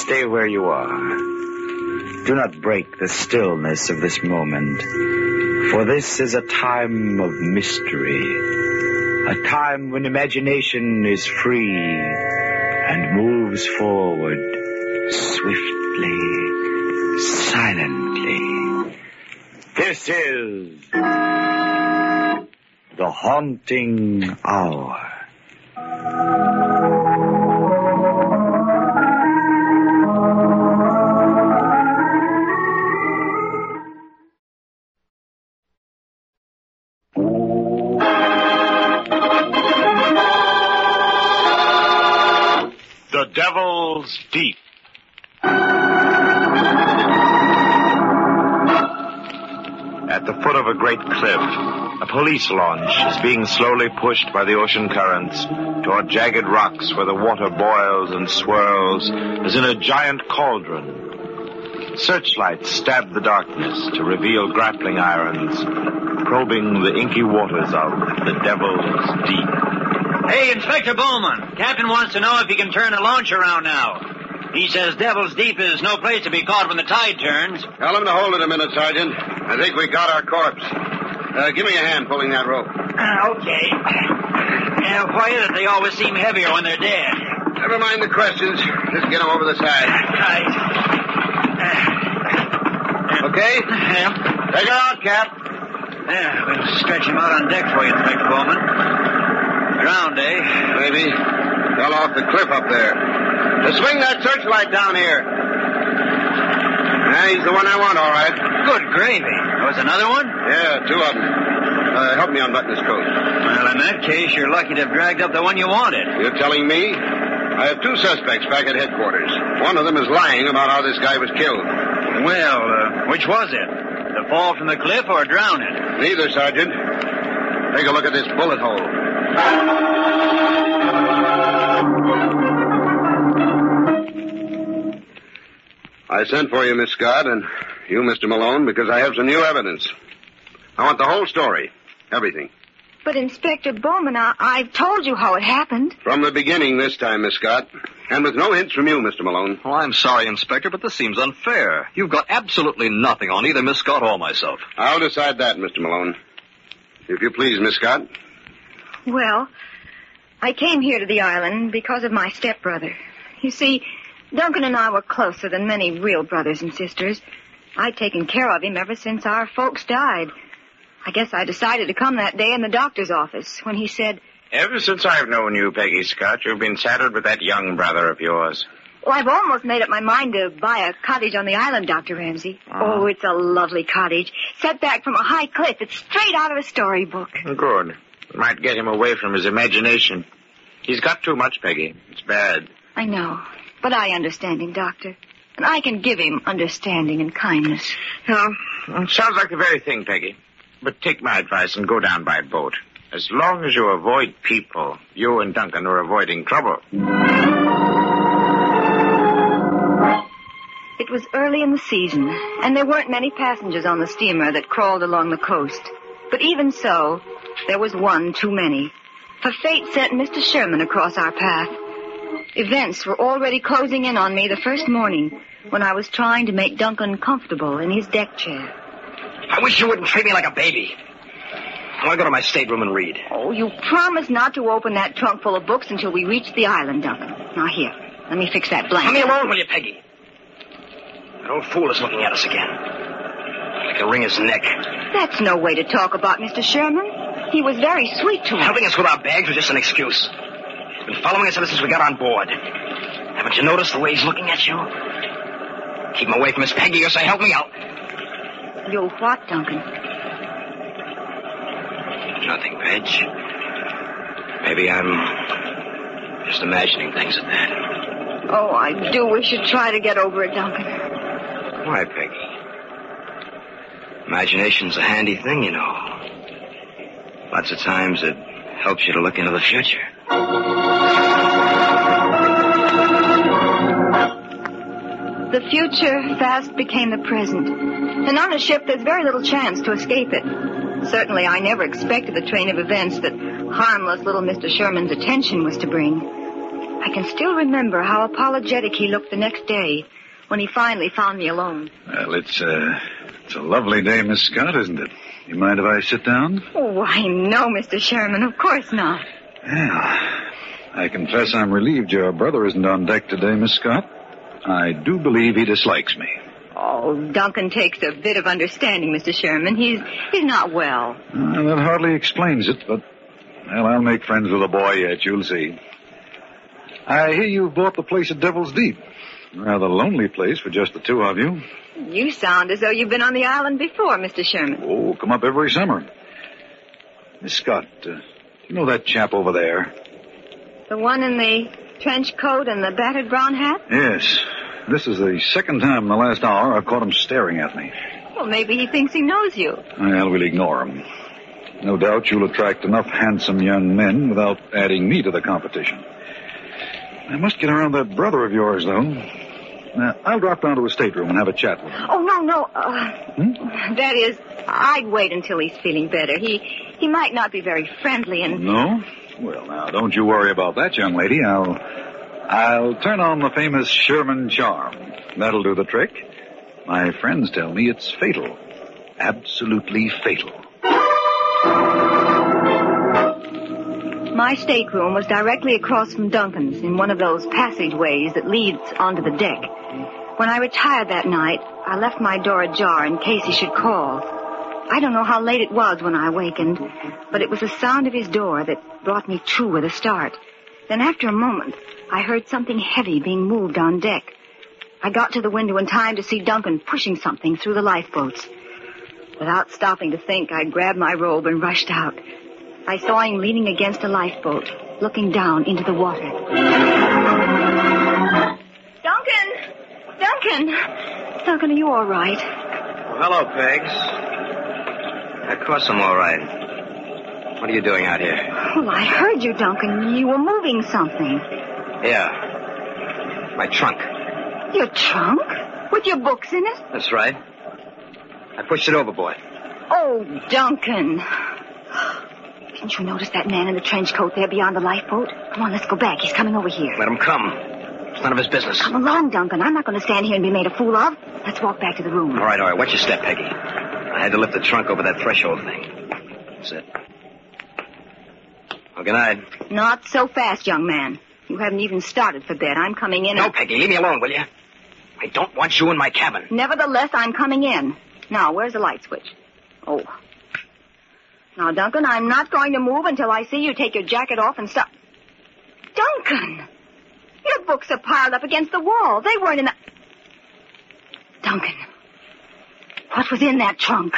stay where you are. Do not break the stillness of this moment, for this is a time of mystery, a time when imagination is free and moves forward swiftly, silently. This is The Haunting Hour. The Devil's Deep. At the foot of a great cliff, a police launch is being slowly pushed by the ocean currents toward jagged rocks where the water boils and swirls as in a giant cauldron. Searchlights stab the darkness to reveal grappling irons, probing the inky waters of the Devil's Deep. Hey, Inspector Bowman. Captain wants to know if he can turn the launch around now. He says Devil's Deep is no place to be caught when the tide turns. Tell him to hold it a minute, Sergeant. I think we got our corpse. Give me a hand pulling that rope. Okay. Why is it they always seem heavier when they're dead? Never mind the questions. Just get them over the side. Right. Okay? Yeah. Take her out, Cap. Yeah, we'll stretch him out on deck for you, Inspector Bowman. Drowned, eh? Maybe. Fell off the cliff up there. Swing that searchlight down here. He's the one I want, all right. Good gravy. There was another one? Yeah, two of them. Help me unbutton his coat. Well, in that case, you're lucky to have dragged up the one you wanted. You're telling me? I have two suspects back at headquarters. One of them is lying about how this guy was killed. Well, which was it? The fall from the cliff or drowning? Neither, Sergeant. Take a look at this bullet hole. I sent for you, Miss Scott, and you, Mr. Malone, because I have some new evidence. I want the whole story. Everything. But, Inspector Bowman, I've told you how it happened. From the beginning this time, Miss Scott. And with no hints from you, Mr. Malone. Well, I'm sorry, Inspector, but this seems unfair. You've got absolutely nothing on either Miss Scott or myself. I'll decide that, Mr. Malone. If you please, Miss Scott. Well, I came here to the island because of my stepbrother. You see, Duncan and I were closer than many real brothers and sisters. I'd taken care of him ever since our folks died. I guess I decided to come that day in the doctor's office when he said... Ever since I've known you, Peggy Scott, you've been saddled with that young brother of yours. Well, I've almost made up my mind to buy a cottage on the island, Dr. Ramsey. Oh, it's a lovely cottage. Set back from a high cliff. It's straight out of a storybook. Good. Might get him away from his imagination. He's got too much, Peggy. It's bad. I know. But I understand him, Doctor. And I can give him understanding and kindness. Yeah, sounds like the very thing, Peggy. But take my advice and go down by boat. As long as you avoid people, you and Duncan are avoiding trouble. It was early in the season, and there weren't many passengers on the steamer that crawled along the coast. But even so, there was one too many. For fate sent Mr. Sherman across our path. Events were already closing in on me the first morning when I was trying to make Duncan comfortable in his deck chair. I wish you wouldn't treat me like a baby. I want to go to my stateroom and read. Oh, you promised not to open that trunk full of books until we reached the island, Duncan. Now, here, let me fix that blanket. Leave me alone, will you, Peggy? That old fool is looking at us again. I can wring his neck. That's no way to talk about Mr. Sherman. He was very sweet to us. Helping us with our bags was just an excuse. He's been following us ever since we got on board. Haven't you noticed the way he's looking at you? Keep him away from Miss Peggy or say help me out. You'll what, Duncan? Nothing, Peg. Maybe I'm just imagining things at that. Oh, I do wish you'd try to get over it, Duncan. Why, Peggy? Imagination's a handy thing, you know. Lots of times it helps you to look into the future. The future fast became the present. And on a ship, there's very little chance to escape it. Certainly, I never expected the train of events that harmless little Mr. Sherman's attention was to bring. I can still remember how apologetic he looked the next day when he finally found me alone. Well, it's a lovely day, Miss Scott, isn't it? You mind if I sit down? Oh, why, no, Mr. Sherman, of course not. Yeah. I confess I'm relieved your brother isn't on deck today, Miss Scott. I do believe he dislikes me. Oh, Duncan takes a bit of understanding, Mr. Sherman. He's not well. That hardly explains it, but, well, I'll make friends with the boy yet, you'll see. I hear you've bought the place at Devil's Deep. Rather lonely place for just the two of you. You sound as though you've been on the island before, Mr. Sherman. Oh, come up every summer. Miss Scott, you know that chap over there? The one in the trench coat and the battered brown hat? Yes. This is the second time in the last hour I've caught him staring at me. Well, maybe he thinks he knows you. Well, we'll ignore him. No doubt you'll attract enough handsome young men without adding me to the competition. I must get around that brother of yours, though. I'll drop down to his stateroom and have a chat with him. Oh, no. That is, I'd wait until he's feeling better. He might not be very friendly and... No? Well, now, don't you worry about that, young lady. I'll turn on the famous Sherman charm. That'll do the trick. My friends tell me it's fatal. Absolutely fatal. My stateroom was directly across from Duncan's in one of those passageways that leads onto the deck. When I retired that night, I left my door ajar in case he should call. I don't know how late it was when I awakened, but it was the sound of his door that brought me to with a start. Then after a moment, I heard something heavy being moved on deck. I got to the window in time to see Duncan pushing something through the lifeboats. Without stopping to think, I grabbed my robe and rushed out. I saw him leaning against a lifeboat, looking down into the water. Duncan, are you all right? Well, hello, Pegs. Of course I'm all right. What are you doing out here? Well, I heard you, Duncan. You were moving something. Yeah. My trunk. Your trunk? With your books in it? That's right. I pushed it overboard. Oh, Duncan. Didn't you notice that man in the trench coat there beyond the lifeboat? Come on, let's go back. He's coming over here. Let him come. It's none of his business. Come along, Duncan. I'm not going to stand here and be made a fool of. Let's walk back to the room. All right. Watch your step, Peggy. I had to lift the trunk over that threshold thing. That's it. Well, good night. Not so fast, young man. You haven't even started for bed. I'm coming in. No, Peggy, leave me alone, will you? I don't want you in my cabin. Nevertheless, I'm coming in. Now, where's the light switch? Oh. Now, Duncan, I'm not going to move until I see you take your jacket off and stop. Duncan! Your books are piled up against the wall. They weren't in the... Duncan, what was in that trunk?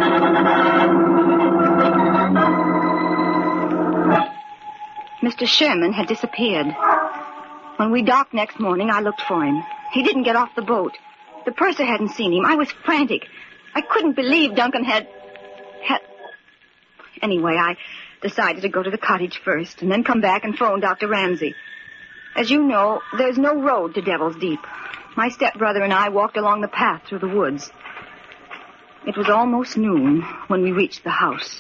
Mr. Sherman had disappeared. When we docked next morning, I looked for him. He didn't get off the boat. The purser hadn't seen him. I was frantic. I couldn't believe Duncan had... Anyway, I decided to go to the cottage first and then come back and phone Dr. Ramsey. As you know, there's no road to Devil's Deep. My stepbrother and I walked along the path through the woods. It was almost noon when we reached the house.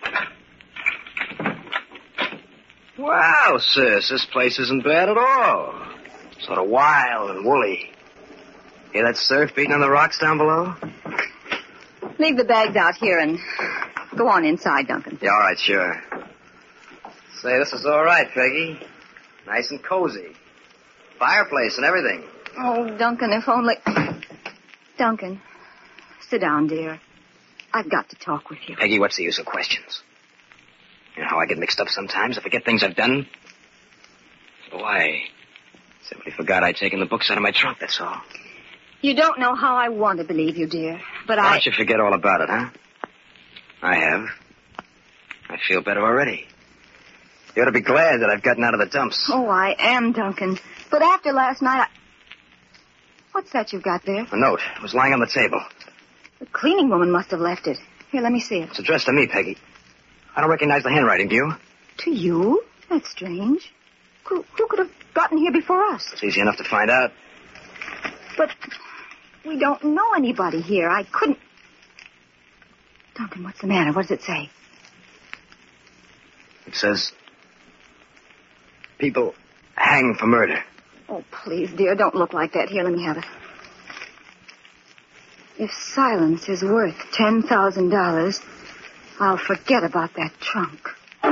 Wow, sis, this place isn't bad at all. Sort of wild and woolly. Hear that surf beating on the rocks down below? Leave the bags out here and go on inside, Duncan. Yeah, all right, sure. Say, this is all right, Peggy. Nice and cozy. Fireplace and everything. Oh, Duncan, if only... Duncan, sit down, dear. I've got to talk with you. Peggy, what's the use of questions? You know how I get mixed up sometimes? I forget things I've done. So I simply forgot I'd taken the books out of my trunk, that's all. You don't know how I want to believe you, dear, but Why don't you forget all about it, huh? I have. I feel better already. You ought to be glad that I've gotten out of the dumps. Oh, I am, Duncan. But after last night, What's that you've got there? A note. It was lying on the table. The cleaning woman must have left it. Here, let me see it. It's addressed to me, Peggy. I don't recognize the handwriting, do you? To you? That's strange. Who could have gotten here before us? It's easy enough to find out. But we don't know anybody here. I couldn't... Duncan, what's the matter? What does it say? It says... People Hang for murder. Oh, please, dear, don't look like that. Here, let me have it. If silence is worth $10,000, I'll forget about that trunk.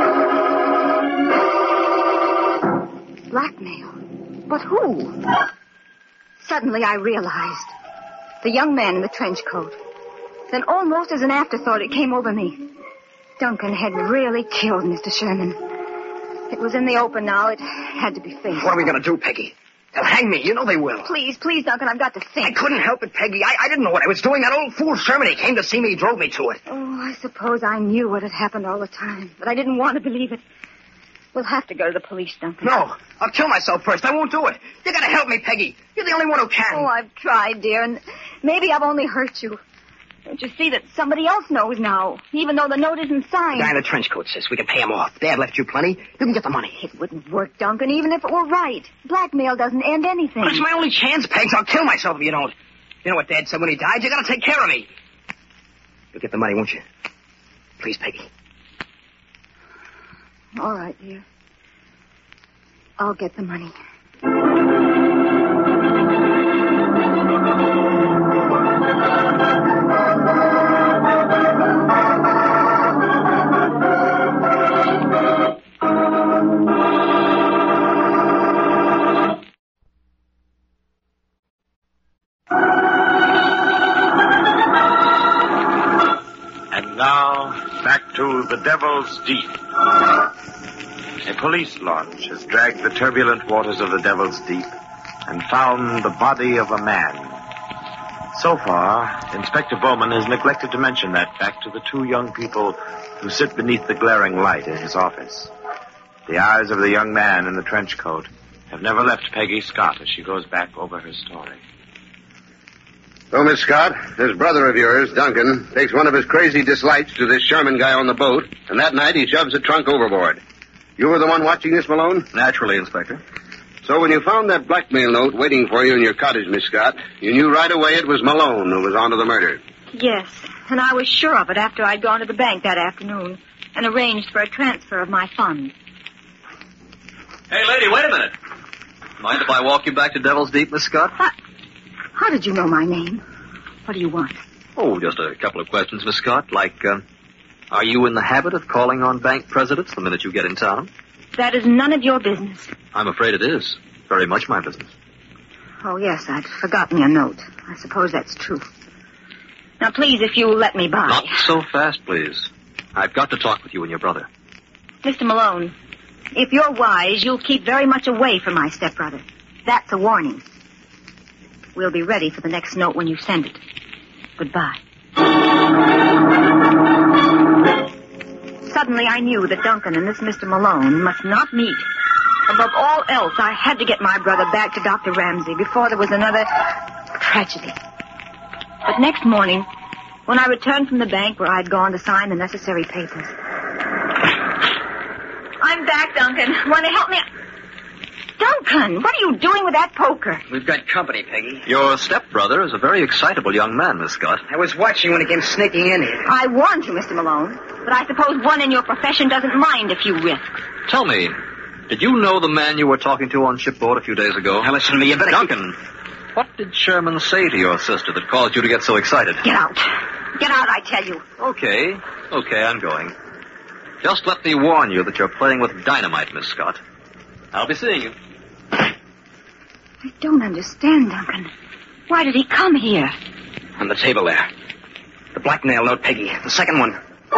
Blackmail? But who? Suddenly I realized. The young man in the trench coat. Then almost as an afterthought, it came over me. Duncan had really killed Mr. Sherman. It was in the open now. It had to be faced. What are we going to do, Peggy? They'll hang me. You know they will. Please, Duncan, I've got to think. I couldn't help it, Peggy. I didn't know what I was doing. That old fool Sherman, he came to see me. He drove me to it. Oh, I suppose I knew what had happened all the time, but I didn't want to believe it. We'll have to go to the police, Duncan. No, I'll kill myself first. I won't do it. You got to help me, Peggy. You're the only one who can. Oh, I've tried, dear, and maybe I've only hurt you. Don't you see that somebody else knows now, even though the note isn't signed? The guy in the trench coat says we can pay him off. Dad left you plenty. You can get the money. It wouldn't work, Duncan, even if it were right. Blackmail doesn't end anything. But it's my only chance, Pegs. I'll kill myself if you don't. You know what Dad said when he died? You got to take care of me. You'll get the money, won't you? Please, Peggy. All right, dear. I'll get the money. And now, back to the Devil's Deep. A police launch has dragged the turbulent waters of the Devil's Deep and found the body of a man. So far, Inspector Bowman has neglected to mention that fact to the two young people who sit beneath the glaring light in his office. The eyes of the young man in the trench coat have never left Peggy Scott as she goes back over her story. So, Miss Scott, this brother of yours, Duncan, takes one of his crazy dislikes to this Sherman guy on the boat, and that night he shoves the trunk overboard. You were the one watching this, Malone? Naturally, Inspector. So when you found that blackmail note waiting for you in your cottage, Miss Scott, you knew right away it was Malone who was onto the murder. Yes, and I was sure of it after I'd gone to the bank that afternoon and arranged for a transfer of my funds. Hey, lady, wait a minute. Mind if I walk you back to Devil's Deep, Miss Scott? How did you know my name? What do you want? Oh, just a couple of questions, Miss Scott. Like, are you in the habit of calling on bank presidents the minute you get in town? That is none of your business. I'm afraid it is. Very much my business. Oh, yes, I'd forgotten your note. I suppose that's true. Now, please, if you'll let me by. Not so fast, please. I've got to talk with you and your brother. Mr. Malone, if you're wise, you'll keep very much away from my stepbrother. That's a warning. We'll be ready for the next note when you send it. Goodbye. Suddenly I knew that Duncan and this Mr. Malone must not meet. Above all else, I had to get my brother back to Dr. Ramsey before there was another tragedy. But next morning, when I returned from the bank where I'd gone to sign the necessary papers. I'm back, Duncan. Want to help me? Duncan, what are you doing with that poker? We've got company, Peggy. Your stepbrother is a very excitable young man, Miss Scott. I was watching when he came sneaking in here. I warned you, Mr. Malone, but I suppose one in your profession doesn't mind a few risks. Tell me, did you know the man you were talking to on shipboard a few days ago? Now listen to me, you better... Duncan, what did Sherman say to your sister that caused you to get so excited? Get out. Get out, I tell you. Okay, I'm going. Just let me warn you that you're playing with dynamite, Miss Scott. I'll be seeing you. I don't understand, Duncan. Why did he come here? On the table there. The blackmail note, Peggy. The second one.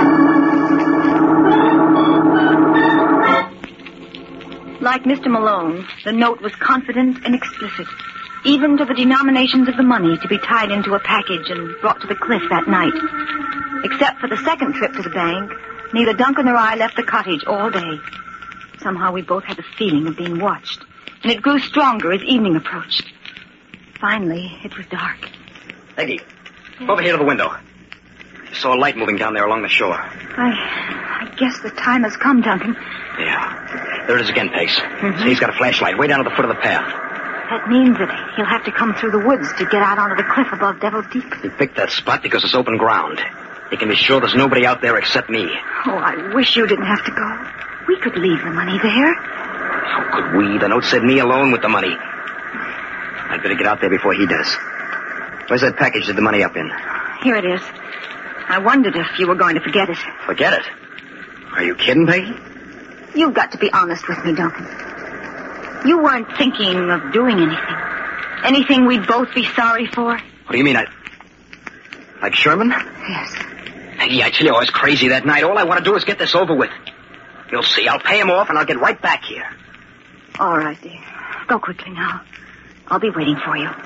Like Mr. Malone, the note was confident and explicit, even to the denominations of the money to be tied into a package and brought to the cliff that night. Except for the second trip to the bank, neither Duncan or I left the cottage all day. Somehow we both had the feeling of being watched, and it grew stronger as evening approached. Finally, it was dark. Peggy, over here to the window. I saw a light moving down there along the shore. I guess the time has come, Duncan. Yeah. There it is again, Pace. Mm-hmm. See, he's got a flashlight way down at the foot of the path. That means that he'll have to come through the woods to get out onto the cliff above Devil's Deep. He picked that spot because it's open ground. He can be sure there's nobody out there except me. Oh, I wish you didn't have to go. We could leave the money there. How could we? The note said me alone with the money. I'd better get out there before he does. Where's that package with the money up in? Here it is. I wondered if you were going to forget it. Forget it? Are you kidding, Peggy? You've got to be honest with me, Duncan. You weren't thinking of doing anything. Anything we'd both be sorry for? What do you mean, like Sherman? Yes. Peggy, I tell you, I was crazy that night. All I want to do is get this over with. You'll see. I'll pay him off, and I'll get right back here. All right, dear. Go quickly now. I'll be waiting for you.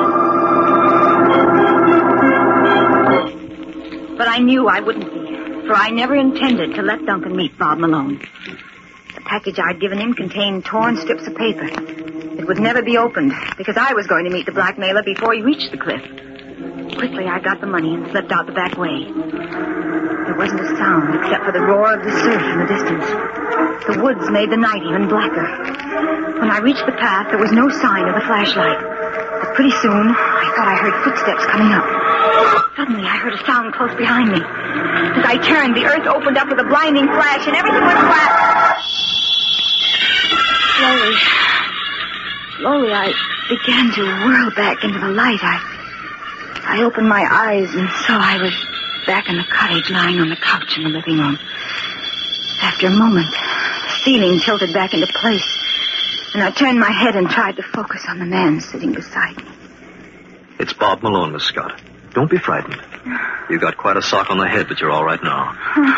But I knew I wouldn't be, for I never intended to let Duncan meet Bob Malone. The package I'd given him contained torn strips of paper. It would never be opened, because I was going to meet the blackmailer before he reached the cliff. Quickly, I got the money and slipped out the back way. There wasn't a sound except for the roar of the surf in the distance. The woods made the night even blacker. When I reached the path, there was no sign of the flashlight. But pretty soon, I thought I heard footsteps coming up. Suddenly, I heard a sound close behind me. As I turned, the earth opened up with a blinding flash, and everything went flat. Slowly, I began to whirl back into the light. I opened my eyes and saw I was back in the cottage, lying on the couch in the living room. After a moment, the ceiling tilted back into place, and I turned my head and tried to focus on the man sitting beside me. It's Bob Malone, Miss Scott. Don't be frightened. You got quite a sock on the head, but you're all right now.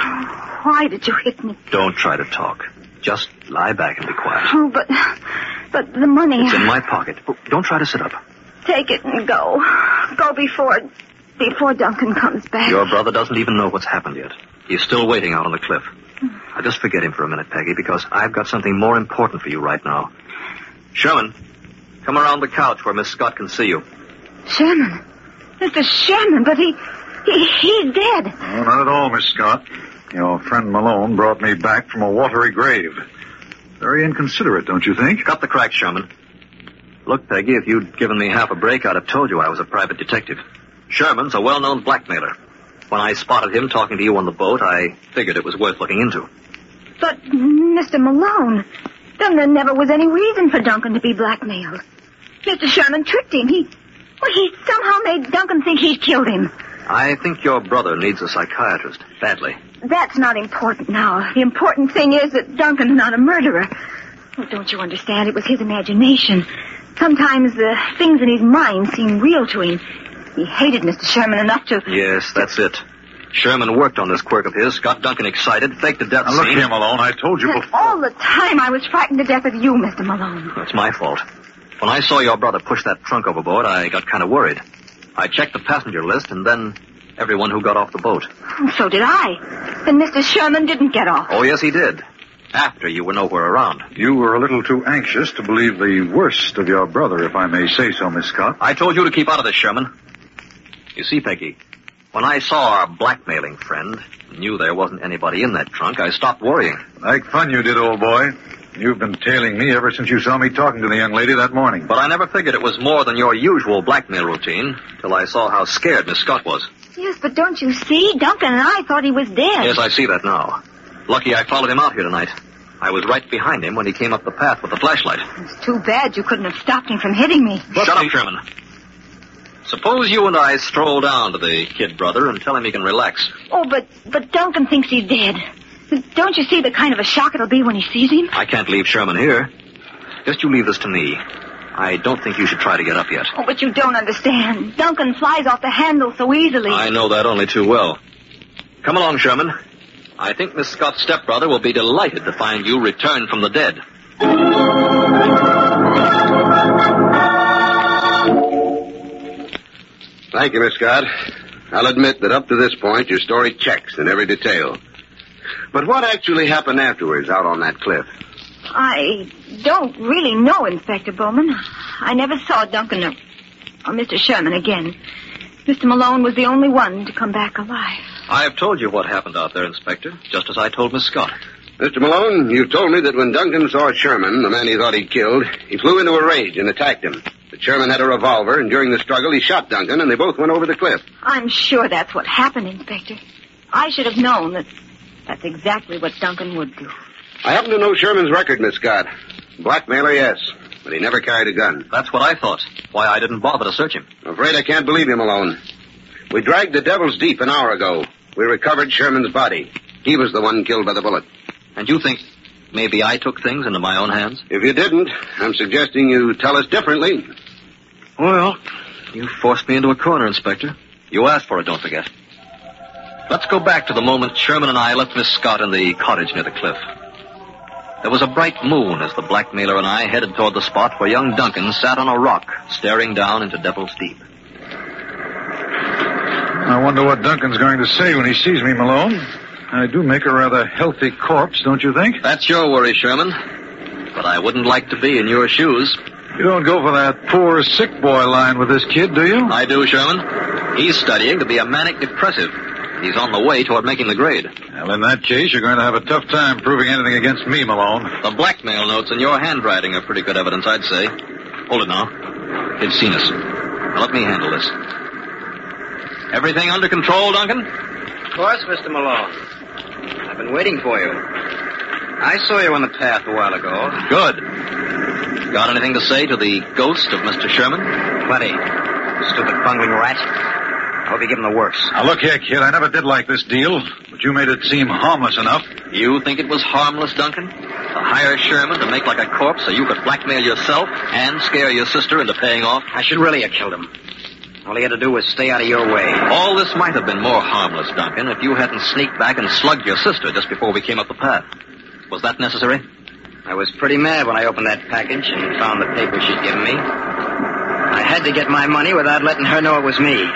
Why did you hit me? Don't try to talk. Just lie back and be quiet. Oh, but the money... It's in my pocket. Oh, don't try to sit up. Take it and go. Go before Duncan comes back. Your brother doesn't even know what's happened yet. He's still waiting out on the cliff. Now, just forget him for a minute, Peggy, because I've got something more important for you right now. Sherman, come around the couch where Miss Scott can see you. Sherman? Mr. Sherman, but he's dead. Oh, not at all, Miss Scott. Your friend Malone brought me back from a watery grave. Very inconsiderate, don't you think? Cut the crack, Sherman. Look, Peggy, if you'd given me half a break, I'd have told you I was a private detective. Sherman's a well-known blackmailer. When I spotted him talking to you on the boat, I figured it was worth looking into. But, Mr. Malone, then there never was any reason for Duncan to be blackmailed. Mr. Sherman tricked him. He somehow made Duncan think he'd killed him. I think your brother needs a psychiatrist, badly. That's not important now. The important thing is that Duncan's not a murderer. Oh, don't you understand? It was his imagination. Sometimes the things in his mind seem real to him. He hated Mr. Sherman enough to... Yes, that's it. Sherman worked on this quirk of his, got Duncan excited, faked a death now, look scene. here, Malone, I told you before... All the time I was frightened to death of you, Mr. Malone. That's my fault. When I saw your brother push that trunk overboard, I got kind of worried. I checked the passenger list, and then everyone who got off the boat. So did I. And Mr. Sherman didn't get off. Oh, yes, he did. After you were nowhere around. You were a little too anxious to believe the worst of your brother, if I may say so, Miss Scott. I told you to keep out of this, Sherman. You see, Peggy, when I saw our blackmailing friend, knew there wasn't anybody in that trunk, I stopped worrying. Like fun you did, old boy. You've been tailing me ever since you saw me talking to the young lady that morning. But I never figured it was more than your usual blackmail routine, till I saw how scared Miss Scott was. Yes, but don't you see? Duncan and I thought he was dead. Yes, I see that now. Lucky I followed him out here tonight. I was right behind him when he came up the path with the flashlight. It's too bad you couldn't have stopped him from hitting me. Shut up, Sherman. Suppose you and I stroll down to the kid brother and tell him he can relax. Oh, but Duncan thinks he's dead. Don't you see the kind of a shock it'll be when he sees him? I can't leave Sherman here. Just you leave this to me. I don't think you should try to get up yet. Oh, but you don't understand. Duncan flies off the handle so easily. I know that only too well. Come along, Sherman. I think Miss Scott's stepbrother will be delighted to find you returned from the dead. Thank you, Miss Scott. I'll admit that up to this point, your story checks in every detail. But what actually happened afterwards out on that cliff? I don't really know, Inspector Bowman. I never saw Duncan or Mr. Sherman again. Mr. Malone was the only one to come back alive. I have told you what happened out there, Inspector, just as I told Miss Scott. Mr. Malone, you told me that when Duncan saw Sherman, the man he thought he'd killed, he flew into a rage and attacked him. But Sherman had a revolver, and during the struggle, he shot Duncan, and they both went over the cliff. I'm sure that's what happened, Inspector. I should have known that that's exactly what Duncan would do. I happen to know Sherman's record, Miss Scott. Blackmailer, yes. But he never carried a gun. That's what I thought. Why I didn't bother to search him. I'm afraid I can't believe you, Malone. We dragged the Devil's Deep an hour ago. We recovered Sherman's body. He was the one killed by the bullet. And you think maybe I took things into my own hands? If you didn't, I'm suggesting you tell us differently. Well, you forced me into a corner, Inspector. You asked for it, don't forget. Let's go back to the moment Sherman and I left Miss Scott in the cottage near the cliff. There was a bright moon as the blackmailer and I headed toward the spot where young Duncan sat on a rock, staring down into Devil's Deep. I wonder what Duncan's going to say when he sees me, Malone. I do make a rather healthy corpse, don't you think? That's your worry, Sherman. But I wouldn't like to be in your shoes. You don't go for that poor sick boy line with this kid, do you? I do, Sherman. He's studying to be a manic depressive. He's on the way toward making the grade. Well, in that case, you're going to have a tough time proving anything against me, Malone. The blackmail notes in your handwriting are pretty good evidence, I'd say. Hold it now. Kid's seen us. Now, let me handle this. Everything under control, Duncan? Of course, Mr. Malone. I've been waiting for you. I saw you on the path a while ago. Good. Got anything to say to the ghost of Mr. Sherman? Plenty. Stupid bungling rat. I hope you give him the works. Now, look here, kid. I never did like this deal, but you made it seem harmless enough. You think it was harmless, Duncan? To hire Sherman to make like a corpse so you could blackmail yourself and scare your sister into paying off? I should really have killed him. All he had to do was stay out of your way. All this might have been more harmless, Duncan, if you hadn't sneaked back and slugged your sister just before we came up the path. Was that necessary? I was pretty mad when I opened that package and found the paper she'd given me. I had to get my money without letting her know it was me.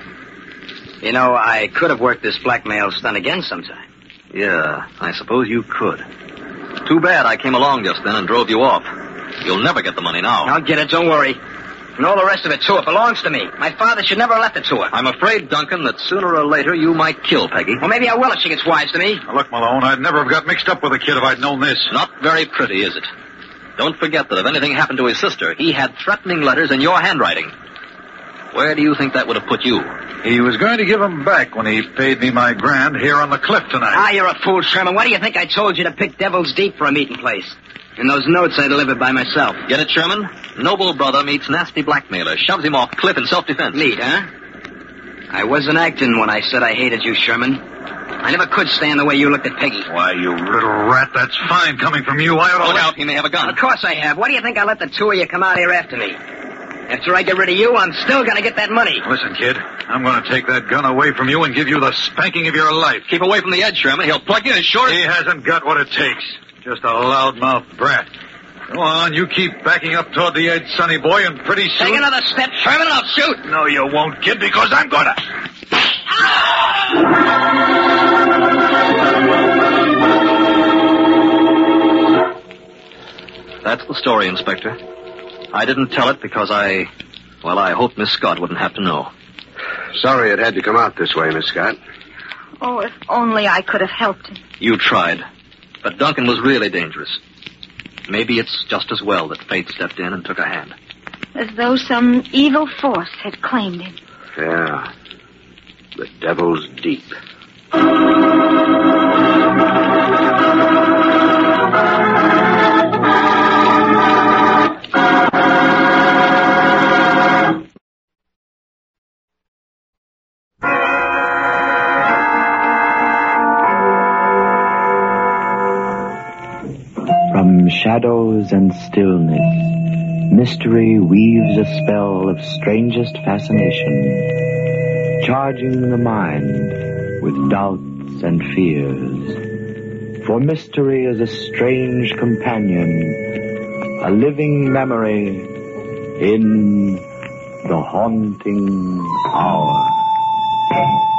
You know, I could have worked this blackmail stunt again sometime. Yeah, I suppose you could. Too bad I came along just then and drove you off. You'll never get the money now. I'll get it, don't worry. And all the rest of it, too. It belongs to me. My father should never have left it to her. I'm afraid, Duncan, that sooner or later you might kill Peggy. Well, maybe I will if she gets wise to me. Now, look, Malone, I'd never have got mixed up with a kid if I'd known this. Not very pretty, is it? Don't forget that if anything happened to his sister, he had threatening letters in your handwriting. Where do you think that would have put you? He was going to give them back when he paid me my grand here on the cliff tonight. Ah, you're a fool, Sherman. Why do you think I told you to pick Devil's Deep for a meeting place? And those notes I delivered by myself. Get it, Sherman? Noble brother meets nasty blackmailer, shoves him off cliff in self-defense. Neat, huh? I wasn't acting when I said I hated you, Sherman. I never could stand the way you looked at Peggy. Why, you little rat, that's fine coming from you. I ought to... Look out, he may have a gun. Of course I have. Why do you think I let the two of you come out here after me? After I get rid of you, I'm still going to get that money. Listen, kid, I'm going to take that gun away from you and give you the spanking of your life. Keep away from the edge, Sherman. He'll plug you as short as... He hasn't got what it takes. Just a loudmouth brat. Go on, you keep backing up toward the edge, sonny boy, and pretty soon... Take another step, Sherman, and I'll shoot. No, you won't, kid, because I'm going to... That's the story, Inspector. I didn't tell it because I hoped Miss Scott wouldn't have to know. Sorry it had to come out this way, Miss Scott. Oh, if only I could have helped him. You tried. But Duncan was really dangerous. Maybe it's just as well that fate stepped in and took a hand. As though some evil force had claimed him. Yeah. The Devil's Deep. From shadows and stillness, mystery weaves a spell of strangest fascination, charging the mind with doubts and fears. For mystery is a strange companion, a living memory in the haunting hour.